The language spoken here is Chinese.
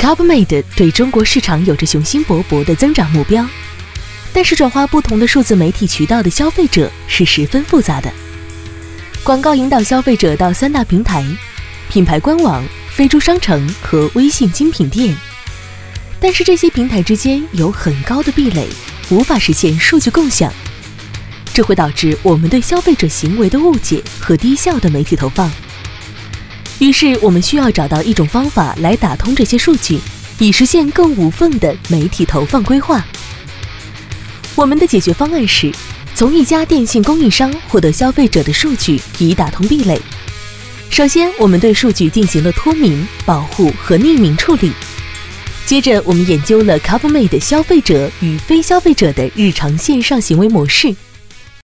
CarbMade 对中国市场有着雄心勃勃的增长目标，但是转化不同的数字媒体渠道的消费者是十分复杂的。广告引导消费者到3大平台：品牌官网、飞猪商城和微信精品店。但是这些平台之间有很高的壁垒，无法实现数据共享，这会导致我们对消费者行为的误解和低效的媒体投放。于是我们需要找到一种方法来打通这些数据，以实现更无缝的媒体投放规划。我们的解决方案是从一家电信供应商获得消费者的数据，以打通壁垒。首先，我们对数据进行了脱敏、保护和匿名处理。接着，我们研究了 CarbMade 消费者与非消费者的日常线上行为模式，